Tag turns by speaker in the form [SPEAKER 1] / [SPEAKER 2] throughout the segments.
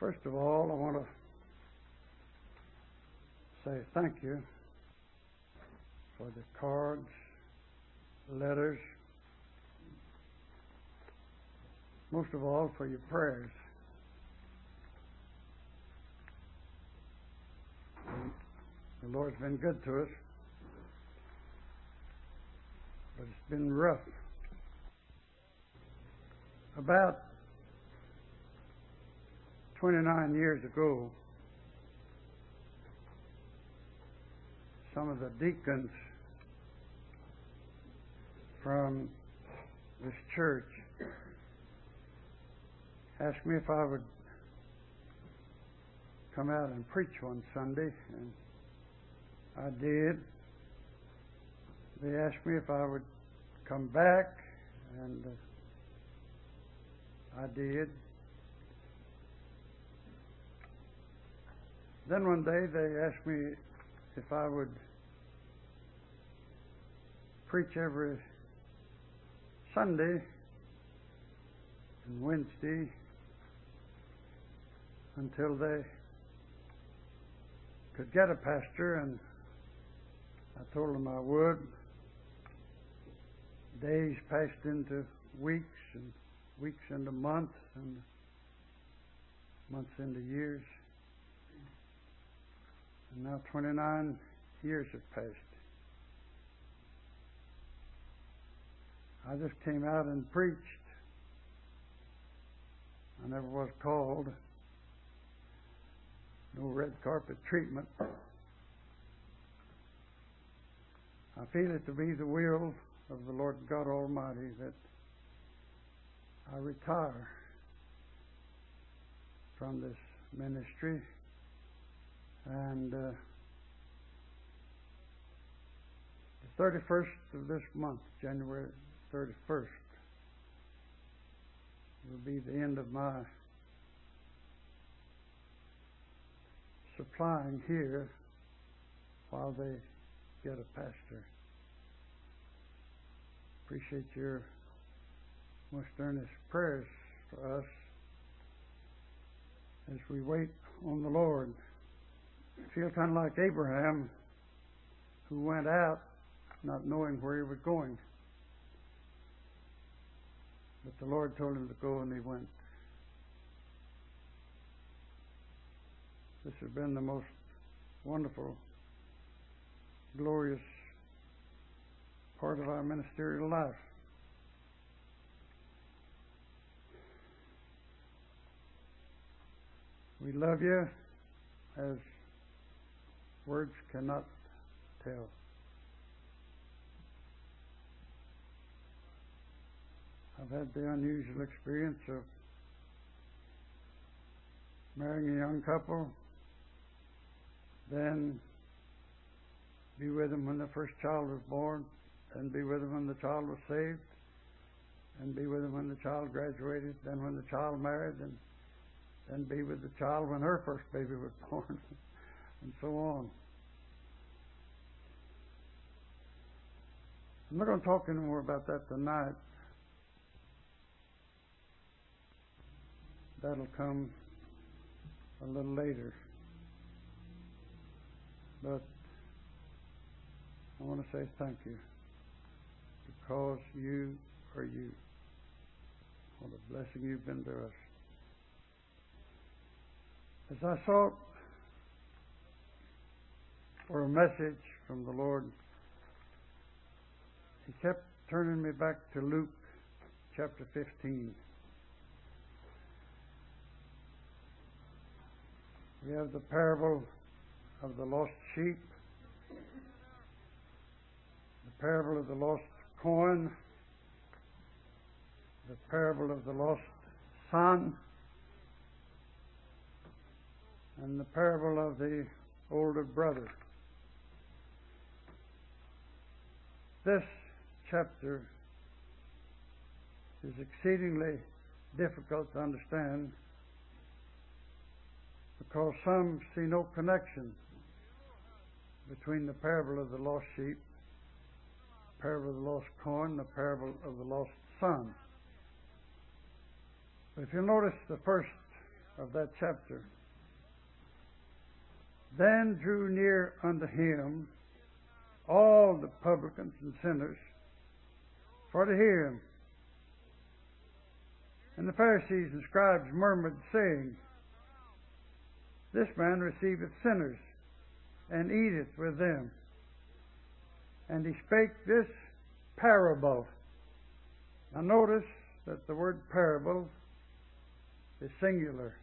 [SPEAKER 1] First of all, I want to say thank you for the cards, letters, most of all for your prayers. The Lord's been good to us, but it's been rough. About 29 years ago, some of the deacons from this church asked me if I would come out and preach one Sunday, and I did. They asked me if I would come back, and I did. Then one day they asked me if I would preach every Sunday and Wednesday until they could get a pastor, and I told them I would. Days passed into weeks, and weeks into months, and months into years. And now 29 years have passed. I just came out and preached. I never was called. No red carpet treatment. I feel it to be the will of the Lord God Almighty that I retire from this ministry, and the 31st of this month, January 31st, will be the end of my supplying here while they get a pastor. Appreciate your most earnest prayers for us as we wait on the Lord. I feel kind of like Abraham, who went out not knowing where he was going. But the Lord told him to go, and he went. This has been the most wonderful, glorious part of our ministerial life. We love you as words cannot tell. I've had the unusual experience of marrying a young couple, then be with them when the first child was born, then be with them when the child was saved, and be with them when the child graduated, then when the child married, and then be with the child when her first baby was born, and so on. I'm not going to talk anymore about that tonight. That'll come a little later. But I want to say thank you, because you are you. What a blessing you've been to us. As I sought for a message from the Lord, He kept turning me back to Luke chapter 15. We have the parable of the lost sheep, the parable of the lost coin, the parable of the lost son, and the parable of the older brother. This chapter is exceedingly difficult to understand, because some see no connection between the parable of the lost sheep, the parable of the lost coin, the parable of the lost son. But if you notice the first of that chapter. Then drew near unto him all the publicans and sinners for to hear him. And the Pharisees and scribes murmured, saying, This man receiveth sinners, and eateth with them. And he spake this parable. Now notice that the word parable is singular.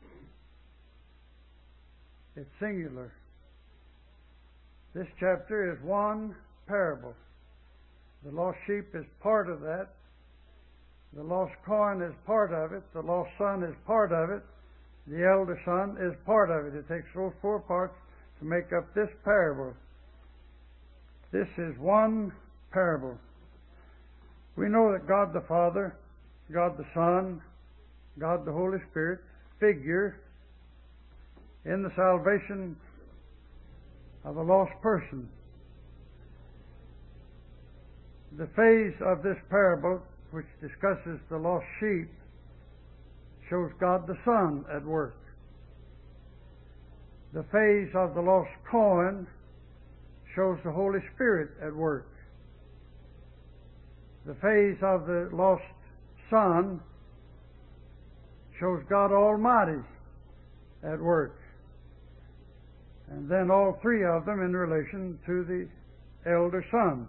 [SPEAKER 1] It's singular. This chapter is one parable. The lost sheep is part of that. The lost coin is part of it. The lost son is part of it. The elder son is part of it. It takes those four parts to make up this parable. This is one parable. We know that God the Father, God the Son, God the Holy Spirit figure in the salvation of a lost person. The phase of this parable, which discusses the lost sheep, shows God the Son at work. The phase of the lost coin shows the Holy Spirit at work. The phase of the lost Son shows God Almighty at work. And then all three of them in relation to the elder son.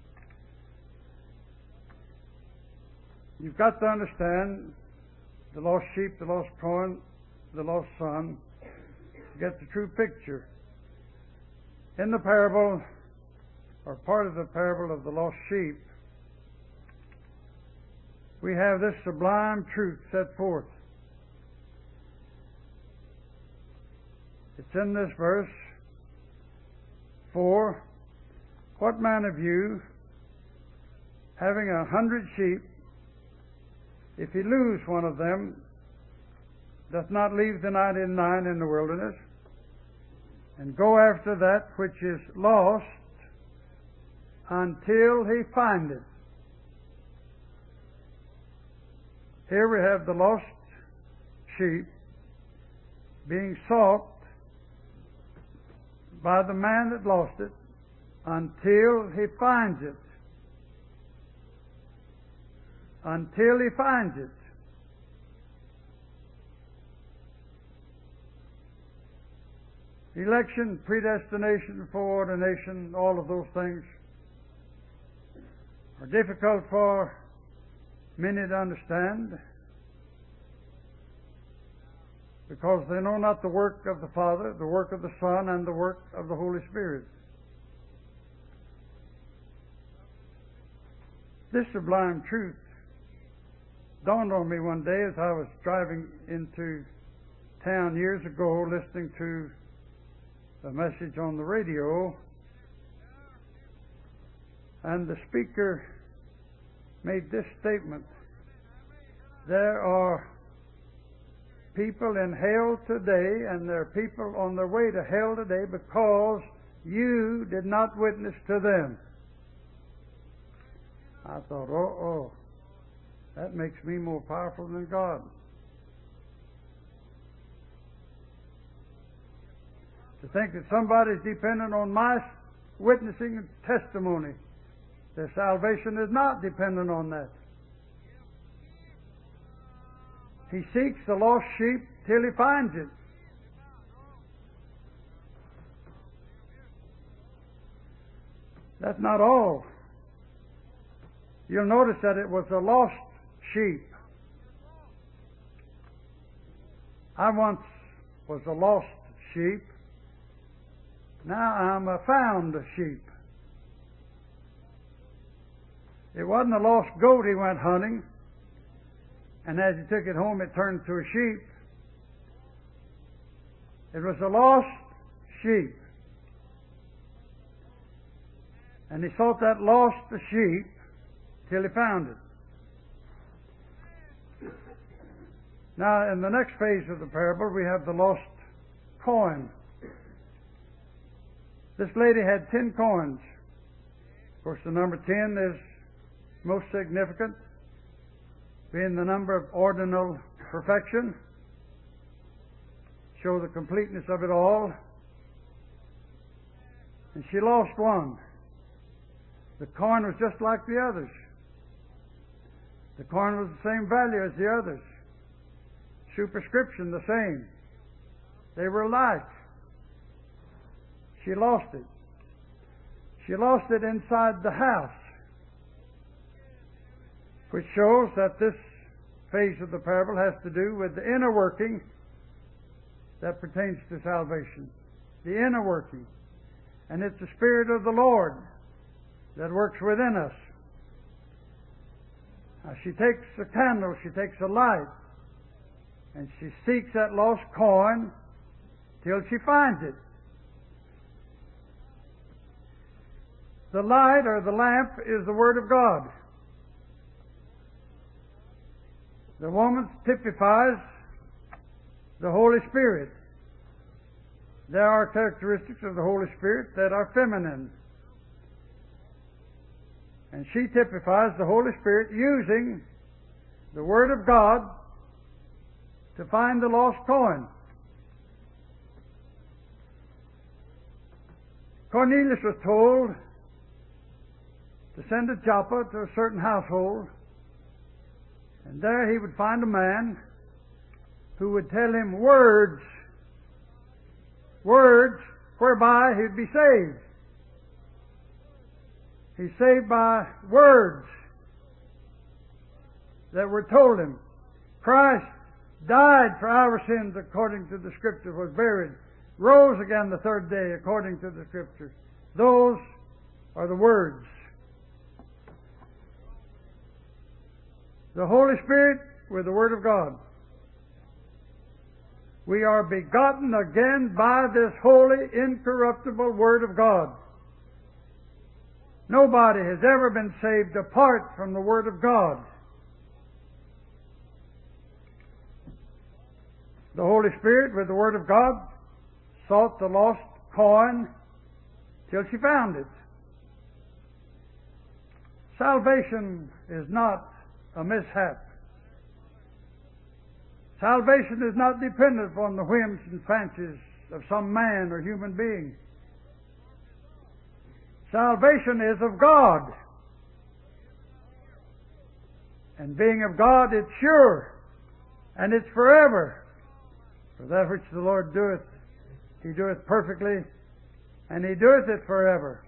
[SPEAKER 1] You've got to understand the lost sheep, the lost coin, the lost son, to get the true picture. In the parable, or part of the parable of the lost sheep, we have this sublime truth set forth. It's in this verse 4. What man of you, having 100 sheep, if he lose one of them, doth not leave the 99 in the wilderness, and go after that which is lost until he find it? Here we have the lost sheep being sought by the man that lost it until he finds it. Until he finds it. Election, predestination, foreordination, all of those things are difficult for many to understand, because they know not the work of the Father, the work of the Son, and the work of the Holy Spirit. This sublime truth dawned on me one day as I was driving into town years ago, listening to a message on the radio, and the speaker made this statement: there are people in hell today, and there are people on their way to hell today because you did not witness to them. I thought, that makes me more powerful than God. To think that somebody's dependent on my witnessing and testimony. Their salvation is not dependent on that. He seeks the lost sheep till he finds it. That's not all. You'll notice that it was a lost sheep. I once was a lost sheep. Now I'm a found sheep. It wasn't a lost goat he went hunting, and as he took it home it turned to a sheep. It was a lost sheep. And he sought that lost sheep till he found it. Now, in the next phase of the parable, we have the lost coin. This lady had 10 coins. Of course, the number 10 is most significant, being the number of ordinal perfection. show the completeness of it all. And she lost one. The coin was just like the others. The coin was the same value as the others. Superscription the same. They were alike. She lost it. She lost it inside the house, which shows that this phase of the parable has to do with the inner working that pertains to salvation. The inner working. And it's the Spirit of the Lord that works within us. Now, she takes a candle, she takes a light, and she seeks that lost coin till she finds it. The light or the lamp is the Word of God. The woman typifies the Holy Spirit. There are characteristics of the Holy Spirit that are feminine. And she typifies the Holy Spirit using the Word of God to find the lost coin. Cornelius was told to send to Joppa to a certain household, and there he would find a man who would tell him words whereby he'd be saved. He's saved by words that were told him. Christ died for our sins according to the Scripture, was buried, rose again the third day according to the Scriptures. Those are the words. The Holy Spirit with the Word of God. We are begotten again by this holy, incorruptible Word of God. Nobody has ever been saved apart from the Word of God. The Holy Spirit, with the Word of God, sought the lost coin till she found it. Salvation is not a mishap. Salvation is not dependent upon the whims and fancies of some man or human being. Salvation is of God. And being of God, it's sure. And it's forever. For that which the Lord doeth, He doeth perfectly, and He doeth it forever.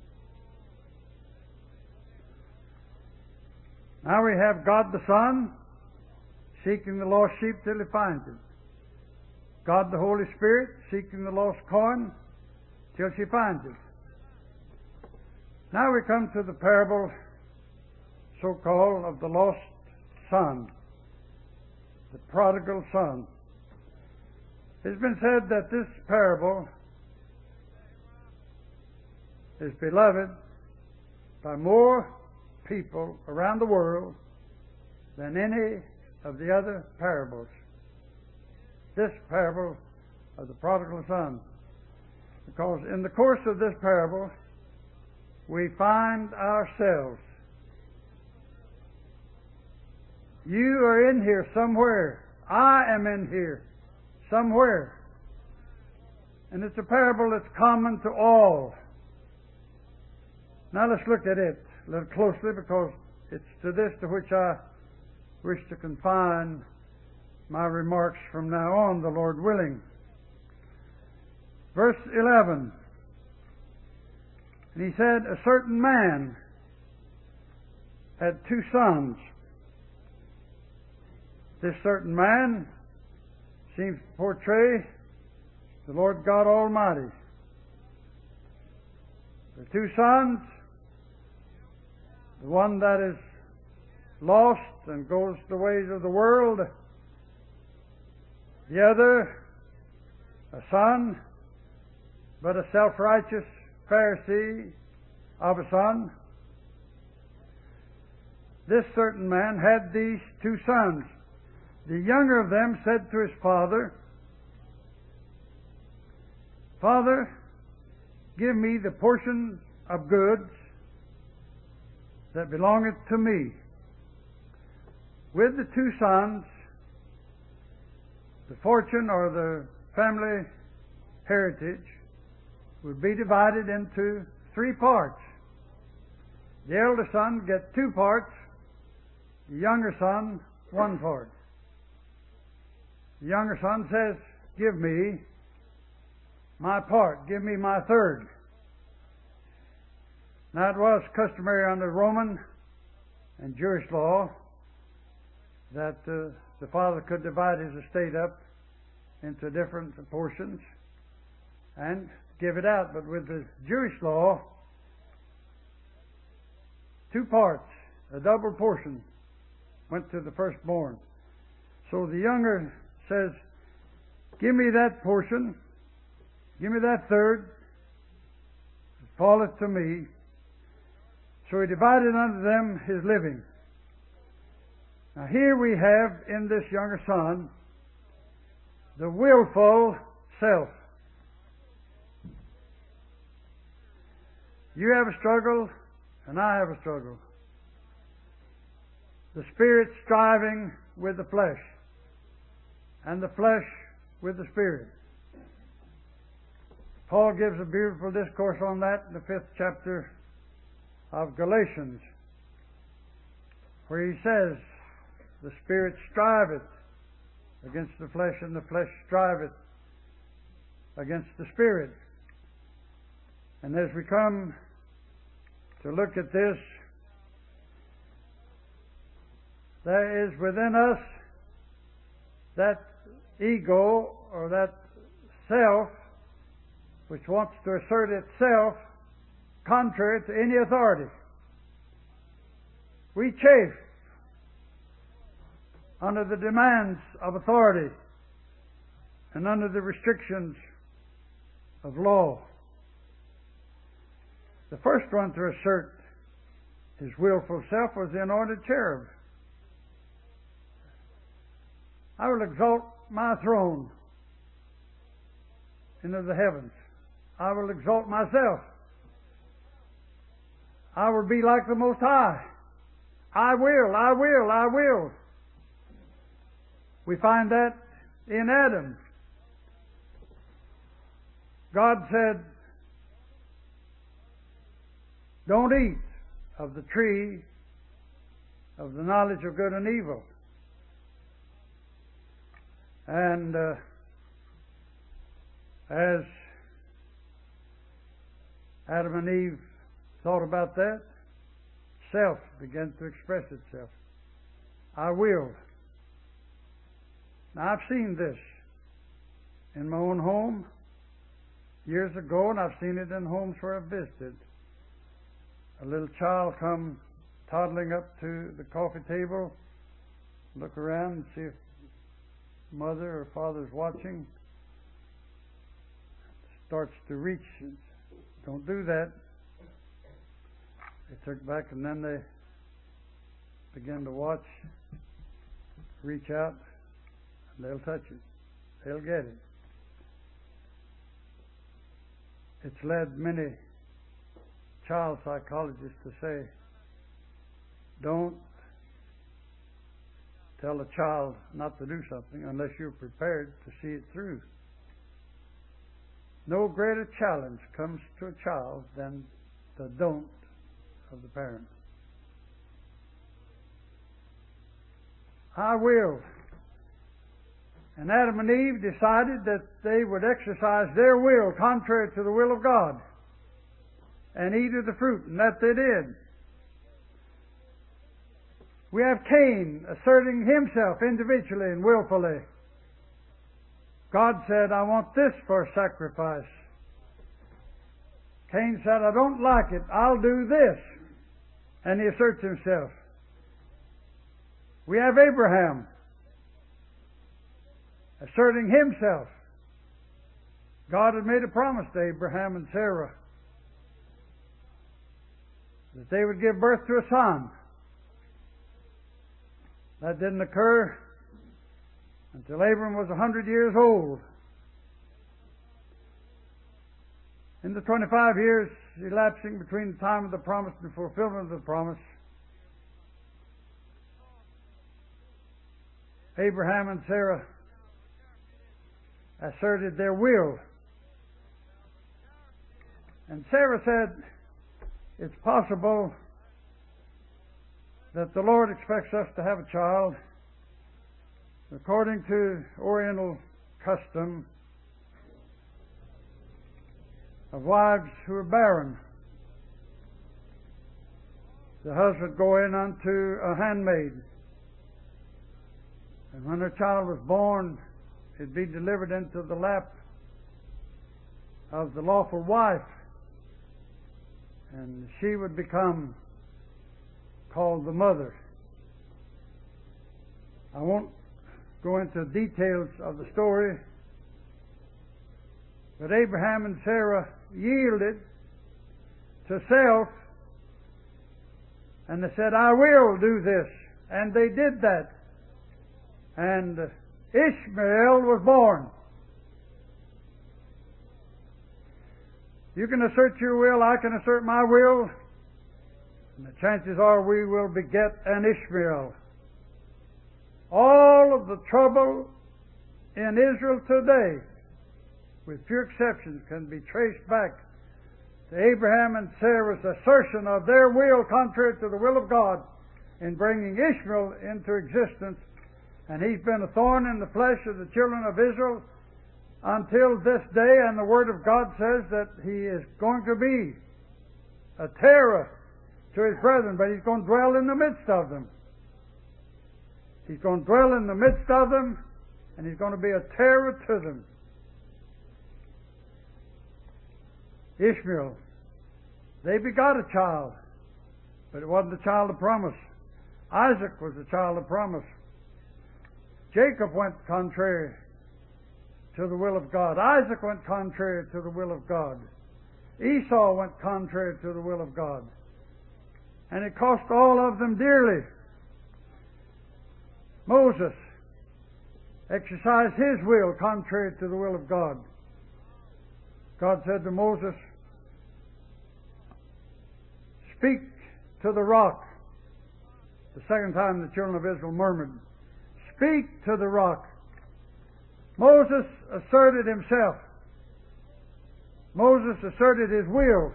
[SPEAKER 1] Now we have God the Son seeking the lost sheep till He finds it. God the Holy Spirit seeking the lost coin till she finds it. Now we come to the parable, so-called, of the lost son, the prodigal son. It's been said that this parable is beloved by more people around the world than any of the other parables. This parable of the prodigal son. Because in the course of this parable, we find ourselves. You are in here somewhere. I am in here somewhere. And it's a parable that's common to all. Now let's look at it a little closely, because it's to this to which I wish to confine my remarks from now on, the Lord willing. Verse 11. And he said, a certain man had 2 sons. This certain man seems to portray the Lord God Almighty. The 2 sons, the one that is lost and goes the ways of the world, the other, a son, but a self-righteous Pharisee of a son. This certain man had these 2 sons. The younger of them said to his father, Father, give me the portion of goods that belongeth to me. With the 2 sons, the fortune or the family heritage would be divided into 3 parts. The elder son gets 2 parts, the younger son 1 part. The younger son says, "Give me my part, give me my third." Now it was customary under Roman and Jewish law that the father could divide his estate up into different portions and give it out. But with the Jewish law, 2 parts, a double portion, went to the firstborn. So the younger says, "Give me that portion, give me that third, falleth to me." So he divided unto them his living. Now here we have in this younger son the willful self. You have a struggle, and I have a struggle. The Spirit striving with the flesh, and the flesh with the Spirit. Paul gives a beautiful discourse on that in the 5th chapter of Galatians, where he says, "The Spirit striveth against the flesh, and the flesh striveth against the Spirit." And as we come to look at this, there is within us that ego, or that self, which wants to assert itself contrary to any authority. We chafe under the demands of authority and under the restrictions of law. The first one to assert his willful self was the anointed cherub. "I will exalt my throne into the heavens. I will exalt myself. I will be like the Most High. I will, I will, I will." We find that in Adam. God said, "Don't eat of the tree of the knowledge of good and evil." And as Adam and Eve thought about that, self began to express itself. I will. Now I've seen this in my own home years ago, and I've seen it in homes where I've visited. A little child come toddling up to the coffee table, look around and see if mother or father's watching, starts to reach. Don't do that. They took back, and then they begin to watch, reach out, and they'll touch it. They'll get it. It's led many child psychologists to say, don't tell a child not to do something unless you're prepared to see it through. No greater challenge comes to a child than the don't of the parent. I will. And Adam and Eve decided that they would exercise their will contrary to the will of God and eat of the fruit, and that they did. We have Cain asserting himself individually and willfully. God said, I want this for a sacrifice. Cain said, I don't like it, I'll do this. And he asserts himself. We have Abraham asserting himself. God had made a promise to Abraham and Sarah that they would give birth to a son. That didn't occur until Abram was 100 years old. In the 25 years elapsing between the time of the promise and the fulfillment of the promise, Abraham and Sarah asserted their will. And Sarah said, it's possible that the Lord expects us to have a child. According to Oriental custom of wives who are barren, the husband go in unto a handmaid, and when her child was born, it'd be delivered into the lap of the lawful wife, and she would become called the mother. I won't go into details of the story, but Abraham and Sarah yielded to self, and they said, I will do this. And they did that. And Ishmael was born. You can assert your will, I can assert my will, and the chances are we will beget an Ishmael. All of the trouble in Israel today, with few exceptions, can be traced back to Abraham and Sarah's assertion of their will contrary to the will of God in bringing Ishmael into existence. And he's been a thorn in the flesh of the children of Israel until this day, and the Word of God says that he is going to be a terror to his brethren, but he's going to dwell in the midst of them. He's going to dwell in the midst of them, and he's going to be a terror to them. Ishmael, they begot a child, but it wasn't the child of promise. Isaac was the child of promise. Jacob went contrary to the will of God. Isaac went contrary to the will of God. Esau went contrary to the will of God. And it cost all of them dearly. Moses exercised his will contrary to the will of God. God said to Moses, speak to the rock. The second time the children of Israel murmured, speak to the rock. Moses asserted himself. Moses asserted his will.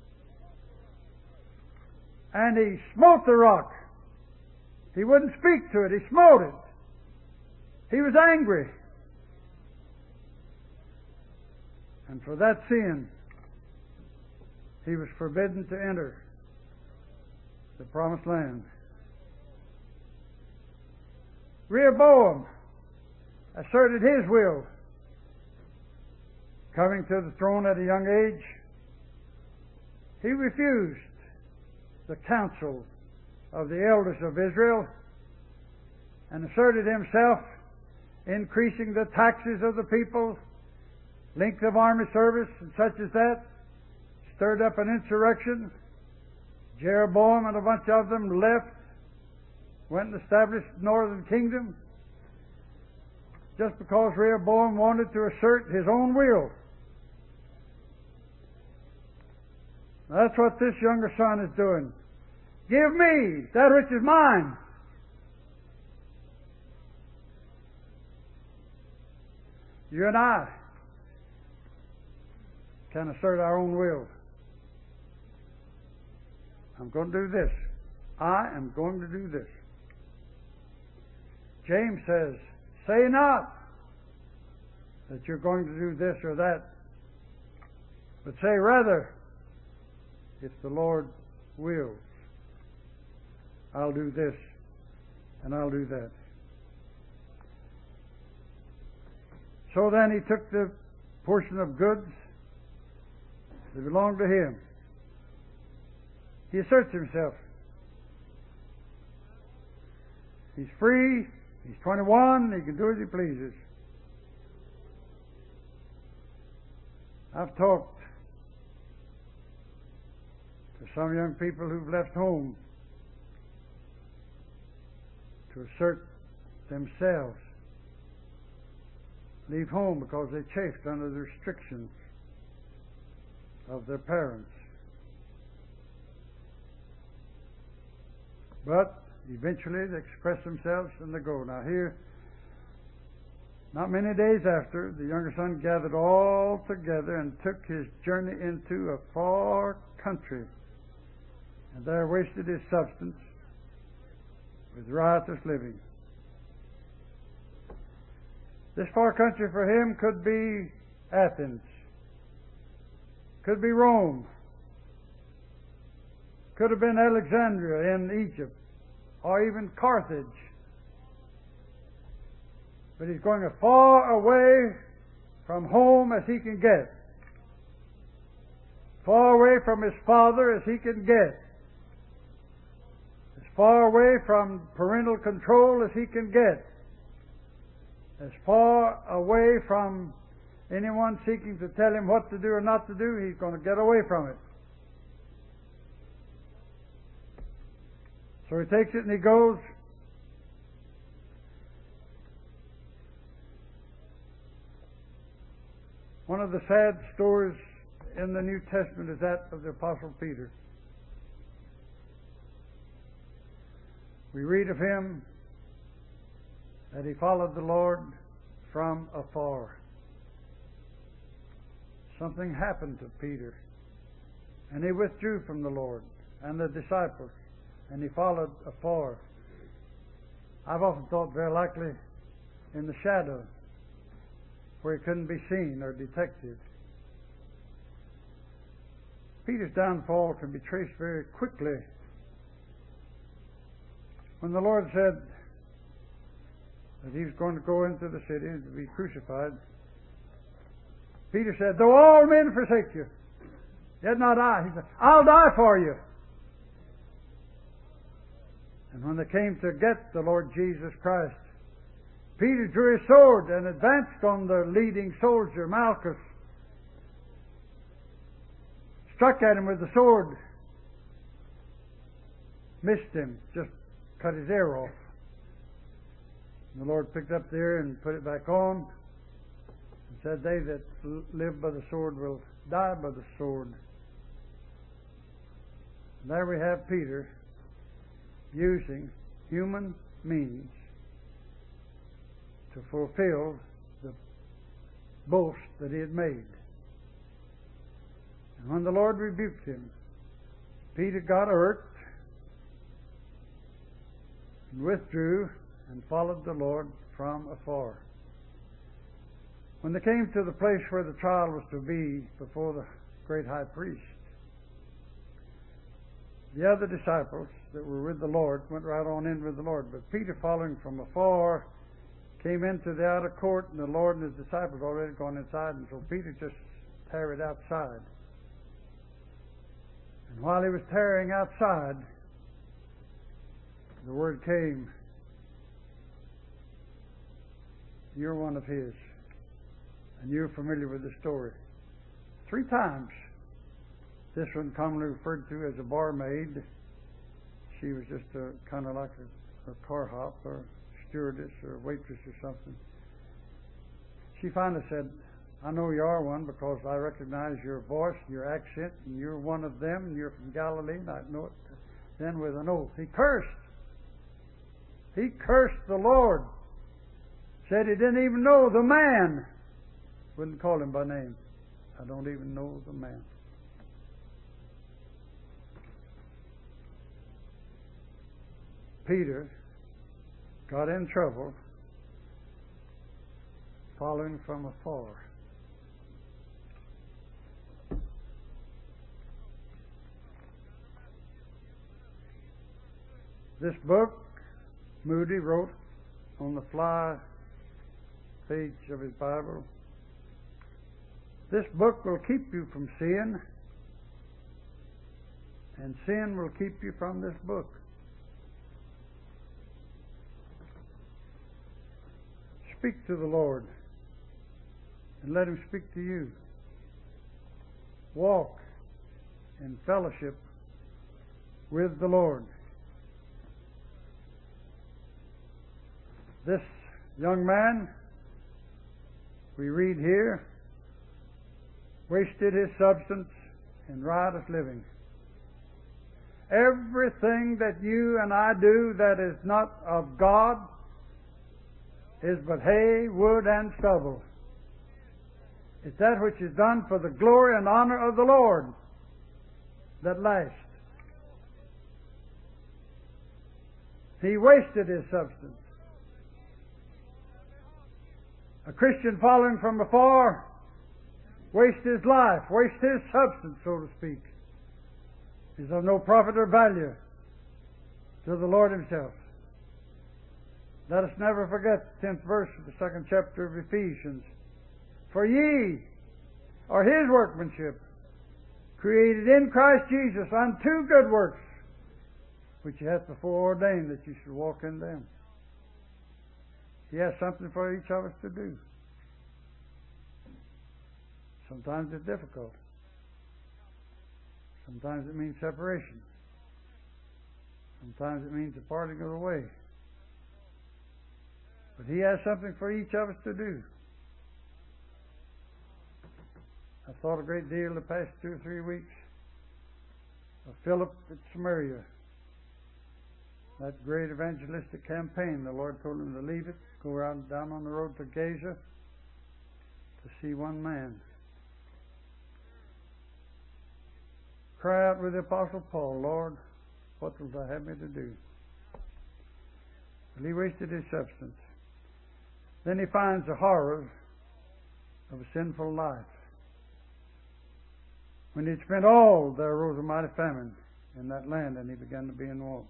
[SPEAKER 1] And he smote the rock. He wouldn't speak to it. He smote it. He was angry. And for that sin, he was forbidden to enter the promised land. Rehoboam asserted his will, coming to the throne at a young age. He refused the counsel of the elders of Israel and asserted himself, increasing the taxes of the people, length of army service, and such as that, stirred up an insurrection. Jeroboam and a bunch of them left, went and established the northern kingdom, just because Rehoboam wanted to assert his own will. That's what this younger son is doing. Give me that which is mine. You and I can assert our own will. I'm going to do this. I am going to do this. James says, say not that you're going to do this or that, but say rather, if the Lord wills, I'll do this and I'll do that. So then he took the portion of goods that belonged to him. He asserts himself. He's free. He's 21. He can do as he pleases. I've talked to some young people who've left home to assert themselves. Leave home because they chafed under the restrictions of their parents. But eventually they express themselves and they go. Now here, Not many days after, the younger son gathered all together and took his journey into a far country, and there wasted his substance with riotous living. This far country for him could be Athens, could be Rome, could have been Alexandria in Egypt, or even Carthage. But he's going as far away from home as he can get, far away from his father as he can get, as far away from parental control as he can get, as far away from anyone seeking to tell him what to do or not to do. He's going to get away from it. So he takes it and he goes. One of the sad stories in the New Testament is that of the Apostle Peter. We read of him that he followed the Lord from afar. Something happened to Peter, and he withdrew from the Lord and the disciples, and he followed afar. I've often thought very likely in the shadow, where he couldn't be seen or detected. Peter's downfall can be traced very quickly. When the Lord said that he was going to go into the city and to be crucified, Peter said, "Though all men forsake you, yet not I." He said, "I'll die for you." And when they came to get the Lord Jesus Christ, Peter drew his sword and advanced on the leading soldier, Malchus. Struck at him with the sword. Missed him, just cut his ear off. And the Lord picked up the ear and put it back on and said, "They that live by the sword will die by the sword." And there we have Peter using human means to fulfill the boast that he had made. And when the Lord rebuked him, Peter got irked and withdrew and followed the Lord from afar. When they came to the place where the trial was to be before the great high priest, the other disciples that were with the Lord went right on in with the Lord. But Peter, following from afar, came into the outer court, and the Lord and his disciples already gone inside, and so Peter just tarried outside. And while he was tarrying outside, the word came, "You're one of his." And you're familiar with the story. 3 times, this one commonly referred to as a barmaid. She was just kind of like a car hop or stewardess or waitress or something. She finally said, "I know you are one because I recognize your voice, your accent, and you're one of them, and you're from Galilee." And I know it then with an oath. He cursed. He cursed the Lord. Said he didn't even know the man. Wouldn't call him by name. "I don't even know the man." Peter got in trouble following from afar. This book, Moody wrote on the fly page of his Bible, this book will keep you from sin, and sin will keep you from this book. Speak to the Lord and let him speak to you. Walk in fellowship with the Lord. This young man, we read here, wasted his substance in riotous living. Everything that you and I do that is not of God is but hay, wood, and stubble. It's that which is done for the glory and honor of the Lord that lasts. He wasted his substance. A Christian following from afar wastes his life, wastes his substance, so to speak. Is of no profit or value to the Lord Himself. Let us never forget the 10th verse of the 2nd chapter of Ephesians. For ye are His workmanship, created in Christ Jesus unto good works, which He hath before ordained that you should walk in them. He has something for each of us to do. Sometimes it's difficult. Sometimes it means separation. Sometimes it means the parting of the way. But He has something for each of us to do. I've thought a great deal the past 2 or 3 weeks of Philip at Samaria. That great evangelistic campaign. The Lord told him to leave it, go around down on the road to Gaza to see one man. Cry out with the Apostle Paul, Lord, what wilt thou have me to do? Well, he wasted his substance. Then he finds the horror of a sinful life. When he'd spent all, there arose a mighty famine in that land, and he began to be in want.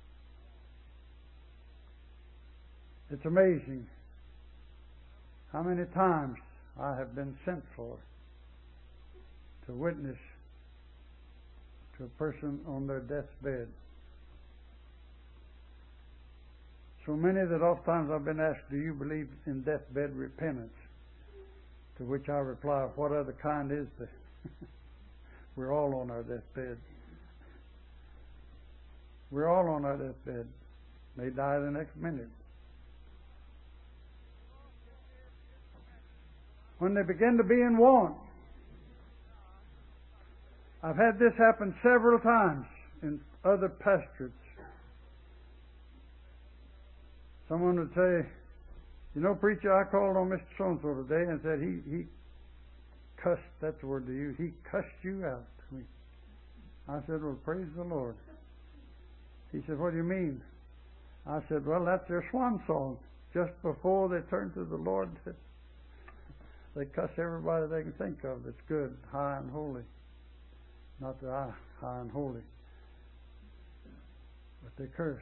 [SPEAKER 1] It's amazing how many times I have been sent for to witness to a person on their deathbed. So many that oftentimes I've been asked, do you believe in deathbed repentance? To which I reply, what other kind is there? We're all on our deathbed. We're all on our deathbed. May die the next minute. When they begin to be in want. I've had this happen several times in other pastorates. Someone would say, you know, preacher, I called on Mr. So-and-so today and said he cussed, that's the word to use, he cussed you out to me. I said, well, praise the Lord. He said, what do you mean? I said, well, that's their swan song. Just before they turn to the Lord, they cuss everybody they can think of that's good, high and holy. Not that I, high and holy, but they curse.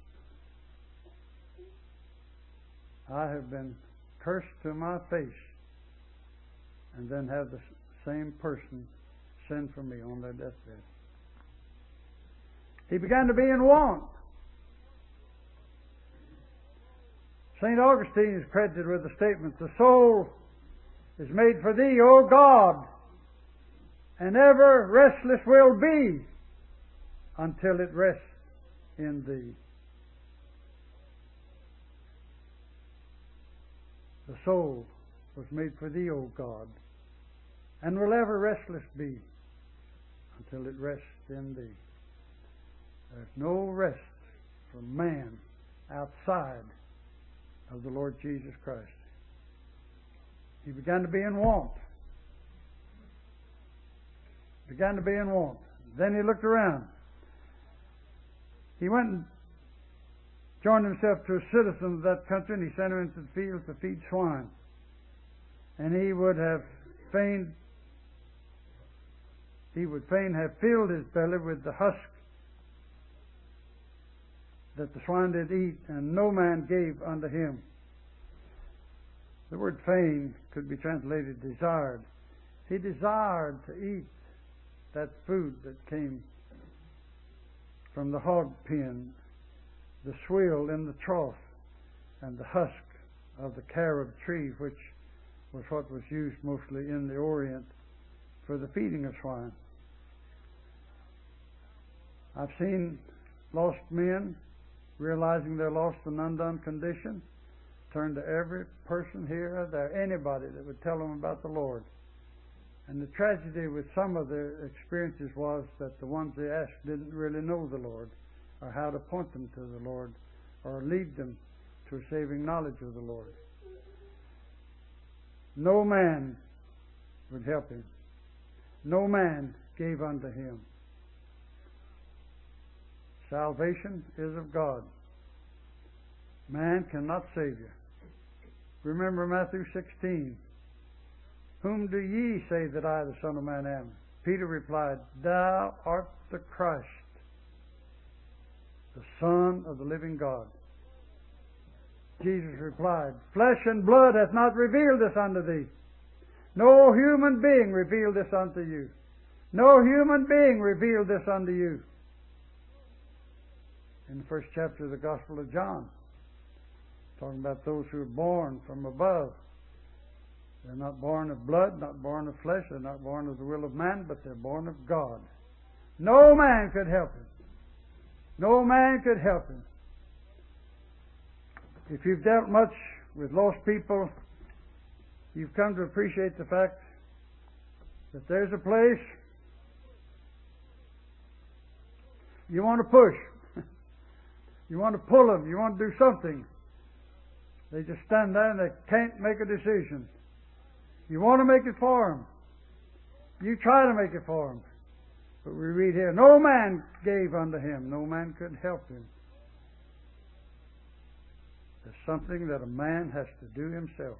[SPEAKER 1] I have been cursed to my face and then have the same person send for me on their deathbed. He began to be in want. St. Augustine is credited with the statement, the soul is made for thee, O God, and ever restless will be until it rests in thee. The soul was made for thee, O God, and will ever restless be until it rests in thee. There's no rest for man outside of the Lord Jesus Christ. He began to be in want. Began to be in want. Then he looked around. He went and joined himself to a citizen of that country, and he sent him into the field to feed swine. And he would fain have filled his belly with the husk that the swine did eat, and no man gave unto him. The word fain could be translated desired. He desired to eat that food that came from the hog pen, the swill in the trough, and the husk of the carob tree, which was what was used mostly in the Orient for the feeding of swine. I've seen lost men, realizing their lost and undone condition, turn to every person here or there, anybody that would tell them about the Lord. And the tragedy with some of their experiences was that the ones they asked didn't really know the Lord, or how to point them to the Lord, or lead them to a saving knowledge of the Lord. No man would help him. No man gave unto him. Salvation is of God. Man cannot save you. Remember Matthew 16. Whom do ye say that I, the Son of Man, am? Peter replied, Thou art the Christ, the Son of the living God. Jesus replied, Flesh and blood hath not revealed this unto thee. No human being revealed this unto you. No human being revealed this unto you. In the first chapter of the Gospel of John, talking about those who are born from above. They're not born of blood, not born of flesh, they're not born of the will of man, but they're born of God. No man could help him. No man could help him. If you've dealt much with lost people, you've come to appreciate the fact that there's a place you want to push. You want to pull them. You want to do something. They just stand there and they can't make a decision. You want to make it for them. You try to make it for them. But we read here, no man gave unto him. No man could help him. There's something that a man has to do himself.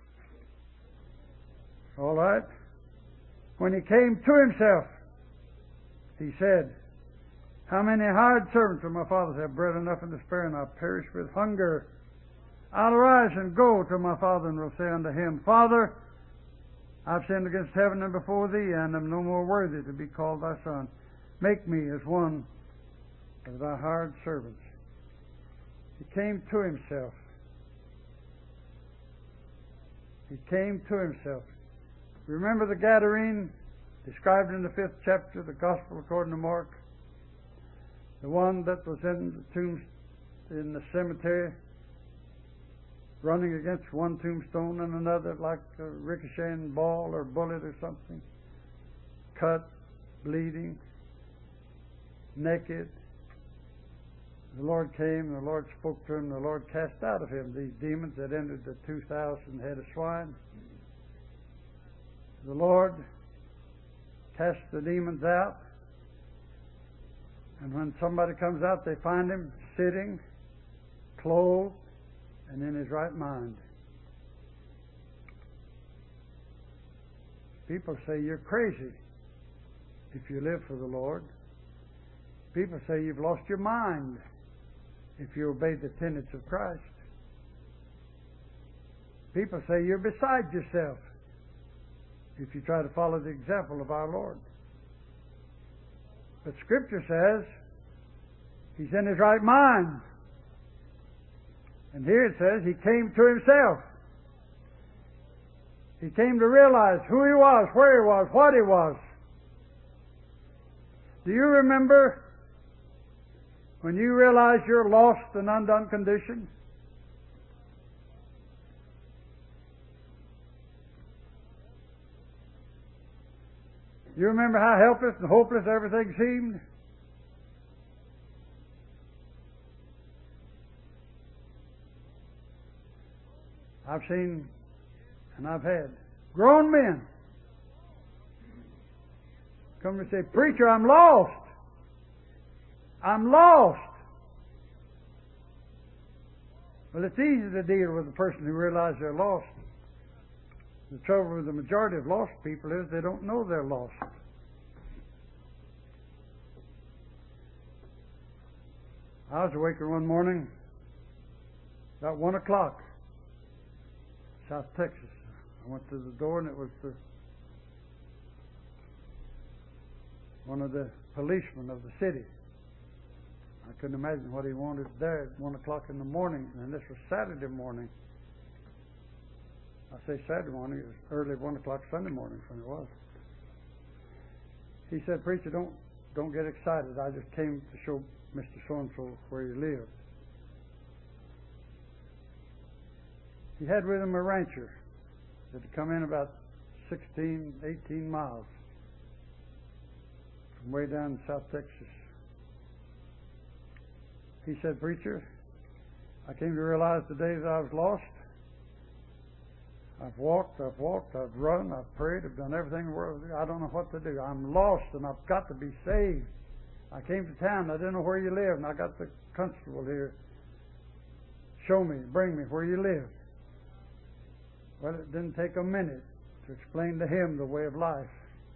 [SPEAKER 1] All right? When he came to himself, he said, How many hired servants of my father's have bread enough and to spare, and I perish with hunger? I'll arise and go to my father, and will say unto him, Father, I've sinned against heaven and before thee, and am no more worthy to be called thy son. Make me as one of thy hired servants. He came to himself. He came to himself. Remember the Gadarene described in the 5th chapter of the Gospel according to Mark? The one that was in the tomb, in the cemetery, running against one tombstone and another like a ricocheting ball or bullet or something. Cut, bleeding, naked. The Lord came, the Lord spoke to him, the Lord cast out of him these demons that entered the 2,000 head of swine. The Lord cast the demons out, and when somebody comes out, they find him sitting, clothed, and in his right mind. People say you're crazy if you live for the Lord. People say you've lost your mind if you obey the tenets of Christ. People say you're beside yourself if you try to follow the example of our Lord. But Scripture says he's in his right mind. And here it says he came to himself. He came to realize who he was, where he was, what he was. Do you remember when you realize your lost and undone condition? You remember how helpless and hopeless everything seemed? I've seen and I've had grown men come and say, Preacher, I'm lost. I'm lost. Well, it's easy to deal with a person who realizes they're lost. The trouble with the majority of lost people is they don't know they're lost. I was awakened one morning about 1 o'clock, South Texas. I went to the door and it was one of the policemen of the city. I couldn't imagine what he wanted there at 1 o'clock in the morning, and this was Saturday morning. I say Saturday morning, it was early 1 o'clock Sunday morning when it was. He said, Preacher, don't get excited. I just came to show Mr. So-and-so where he lived. He had with him a rancher that had come in about 16, 18 miles from way down in South Texas. He said, Preacher, I came to realize the days I was lost. I've walked, I've run, I've prayed, I've done everything in the world. I don't know what to do. I'm lost and I've got to be saved. I came to town, I didn't know where you lived, and I got the constable here. Show me, bring me where you live. Well, it didn't take a minute to explain to him the way of life.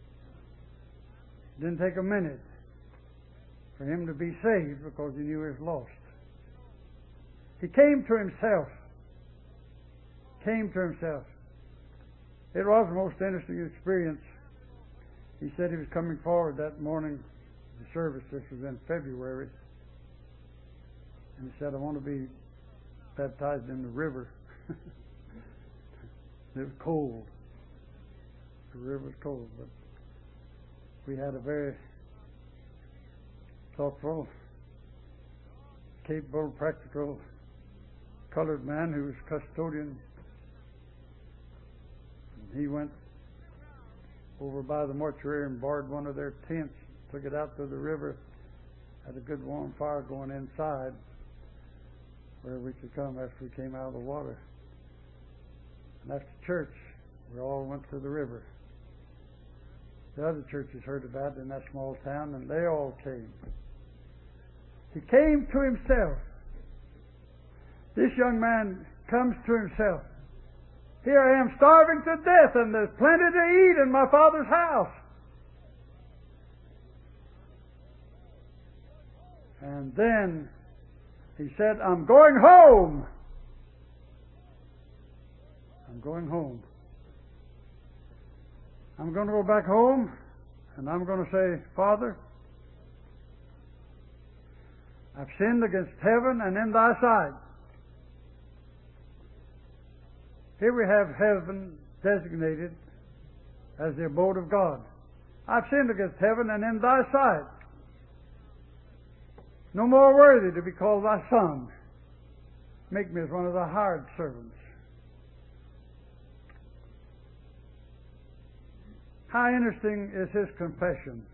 [SPEAKER 1] It didn't take a minute for him to be saved because he knew he was lost. He came to himself. Came to himself. It was the most interesting experience. He said he was coming forward that morning to the service. This was in February. And he said, I want to be baptized in the river. It was cold. The river was cold, but we had a very thoughtful, capable, practical colored man who was custodian. And he went over by the mortuary and borrowed one of their tents, took it out to the river, had a good warm fire going inside where we could come after we came out of the water. And after church, we all went to the river. The other churches heard about it in that small town, and they all came. He came to himself. This young man comes to himself. Here I am starving to death, and there's plenty to eat in my Father's house. And then he said, I'm going home. I'm going home. I'm going to go back home, and I'm going to say, Father, I've sinned against heaven and in thy sight. Here we have heaven designated as the abode of God. I've sinned against heaven and in thy sight. No more worthy to be called thy son. Make me as one of thy hired servants. How interesting is his confession.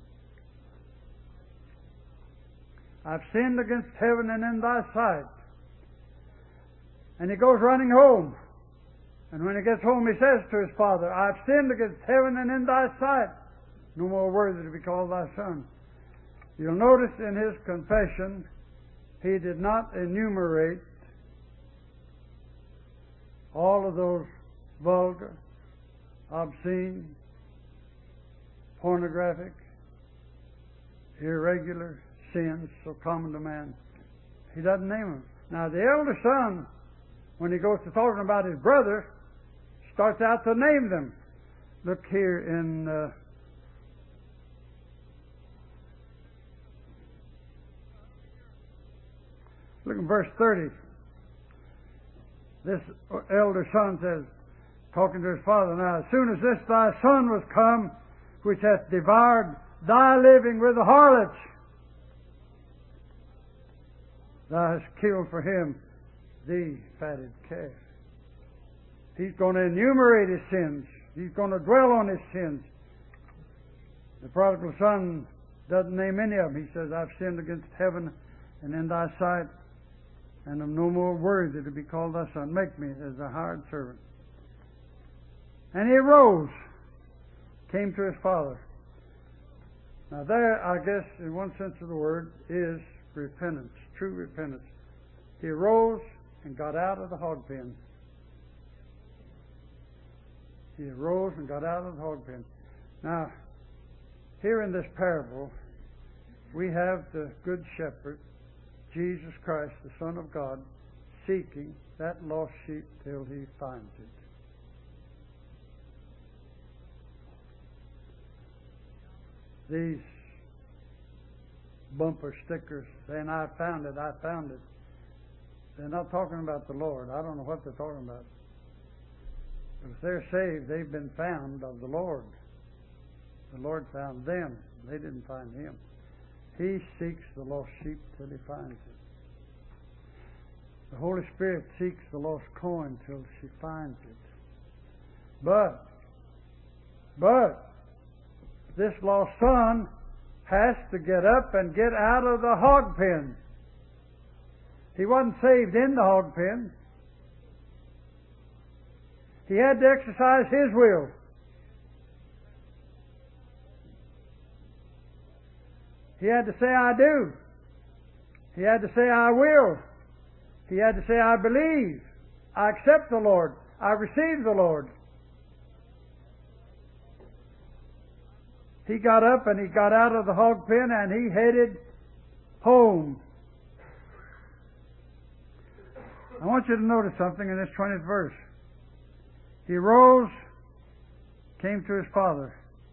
[SPEAKER 1] I've sinned against heaven and in thy sight. And he goes running home. And when he gets home, he says to his father, I've sinned against heaven and in thy sight. No more worthy to be called thy son. You'll notice in his confession, he did not enumerate all of those vulgar, obscene, pornographic, irregular sins so common to man. He doesn't name them. Now the elder son, when he goes to talking about his brother, starts out to name them. Look here in look in verse 30. This elder son says, talking to his father, now as soon as this thy son was come, which hath devoured thy living with the harlots, thou hast killed for him the fatted calf. He's going to enumerate his sins. He's going to dwell on his sins. The prodigal son doesn't name any of them. He says, I've sinned against heaven and in thy sight, and am no more worthy to be called thy son. Make me as a hired servant. And he arose, came to his father. Now there, I guess, in one sense of the word, is repentance, true repentance. He arose and got out of the hog pen. He arose and got out of the hog pen. Now, here in this parable, we have the Good Shepherd, Jesus Christ, the Son of God, seeking that lost sheep till he finds it. These bumper stickers saying, I found it, I found it. They're not talking about the Lord. I don't know what they're talking about. But if they're saved, they've been found of the Lord. The Lord found them. They didn't find him. He seeks the lost sheep till he finds it. The Holy Spirit seeks the lost coin till she finds it. But this lost son has to get up and get out of the hog pen. He wasn't saved in the hog pen. He had to exercise His will. He had to say, I do. He had to say, I will. He had to say, I believe. I accept the Lord. I receive the Lord. He got up and he got out of the hog pen and he headed home. I want you to notice something in this 20th verse. He rose, came to his father.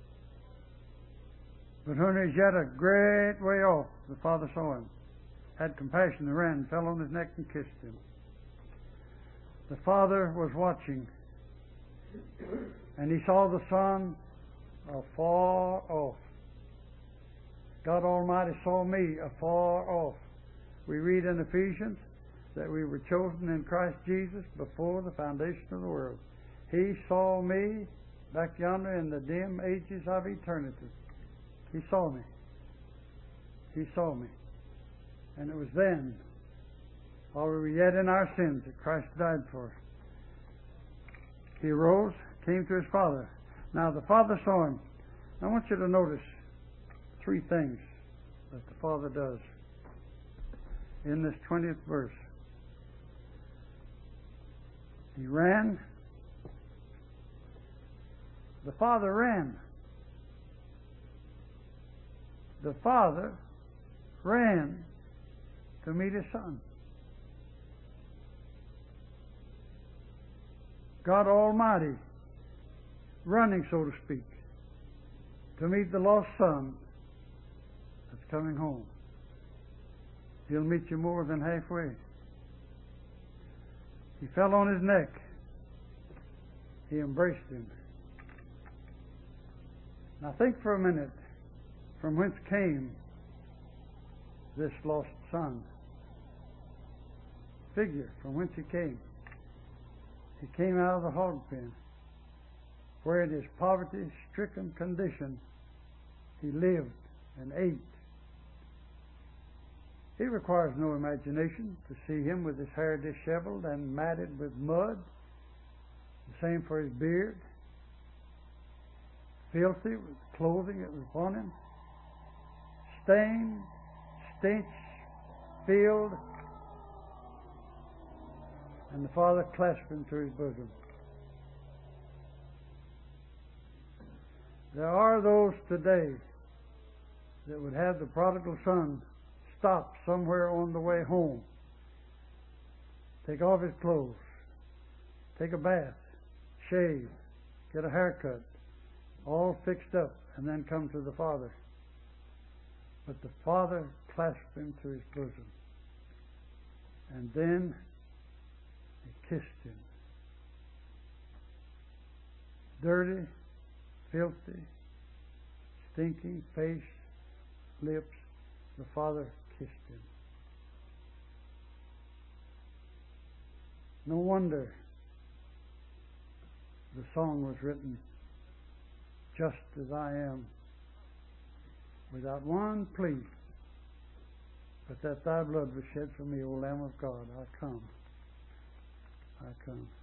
[SPEAKER 1] But when he was yet a great way off, the father saw him, had compassion, and ran, fell on his neck and kissed him. The father was watching, and he saw the son afar off. God Almighty saw me afar off. We read in Ephesians that we were chosen in Christ Jesus before the foundation of the world. He saw me back yonder in the dim ages of eternity. He saw me. He saw me. And it was then, while we were yet in our sins, that Christ died for us. He arose, came to his father. Now the father saw him. I want you to notice three things that the father does in this 20th verse. He ran. The father ran. The father ran to meet his son. God Almighty running, so to speak, to meet the lost son that's coming home. He'll meet you more than halfway. He fell on his neck. He embraced him. Now think for a minute, from whence came this lost son? Figure from whence he came. He came out of the hog pen, where in his poverty-stricken condition he lived and ate. It requires no imagination to see him with his hair disheveled and matted with mud. The same for his beard. Filthy with clothing that was upon him. Stained, stench filled. And the father clasped him to his bosom. There are those today that would have the prodigal son stop somewhere on the way home, take off his clothes, take a bath, shave, get a haircut, all fixed up, and then come to the father. But the father clasped him to his bosom, and then he kissed him. Dirty, filthy, stinking face, lips, the father kissed him. No wonder the song was written, just as I am, without one plea, but that thy blood was shed for me, O Lamb of God. I come.